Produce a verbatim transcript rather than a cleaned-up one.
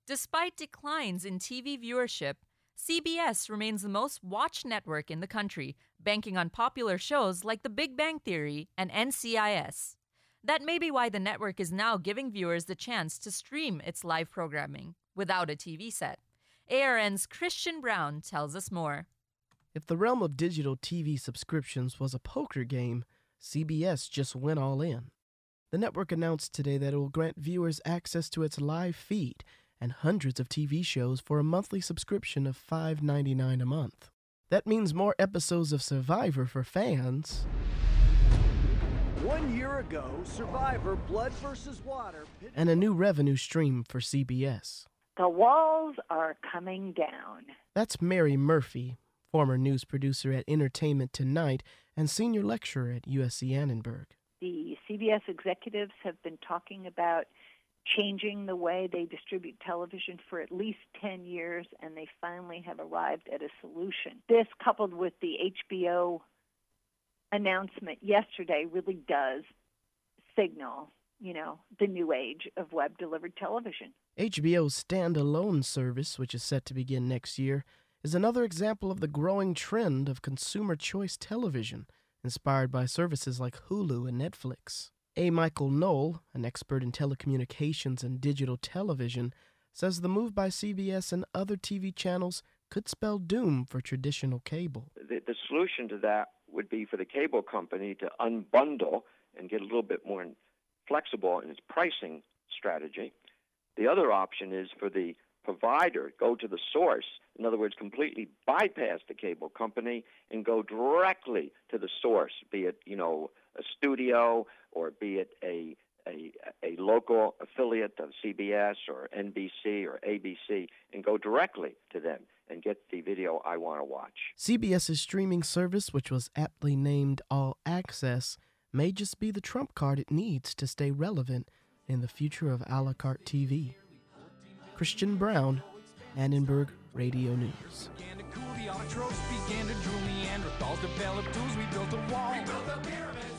Despite declines in T V viewership, C B S remains the most watched network in the country, banking on popular shows like The Big Bang Theory and N C I S. That may be why the network is now giving viewers the chance to stream its live programming without a T V set. A R N's Christian Brown tells us more. If the realm of digital T V subscriptions was a poker game, C B S just went all in. The network announced today that it will grant viewers access to its live feed and hundreds of T V shows for a monthly subscription of five dollars and ninety-nine cents a month. That means more episodes of Survivor for fans. One year ago, Survivor Blood versus Water. And a new revenue stream for C B S. The walls are coming down. That's Mary Murphy, former news producer at Entertainment Tonight and senior lecturer at U S C Annenberg. The C B S executives have been talking about changing the way they distribute television for at least ten years, and they finally have arrived at a solution. This, coupled with the H B O announcement yesterday, really does signal, you know, the new age of web-delivered television. H B O's standalone service, which is set to begin next year, is another example of the growing trend of consumer choice television, inspired by services like Hulu and Netflix. A. Michael Knoll, an expert in telecommunications and digital television, says the move by C B S and other T V channels could spell doom for traditional cable. The, the solution to that would be for the cable company to unbundle and get a little bit more flexible in its pricing strategy. The other option is for the provider go to the source, in other words, completely bypass the cable company and go directly to the source, be it, you know, a studio or be it a a, a local affiliate of C B S or N B C or A B C, and go directly to them and get the video I want to watch. CBS's streaming service, which was aptly named All Access, may just be the trump card it needs to stay relevant in the future of a la carte T V. Christian Brown, Annenberg Radio News. Began to cool, the autotrophs began to drool, Neanderthals developed tools, we built a wall. We built the pyramids.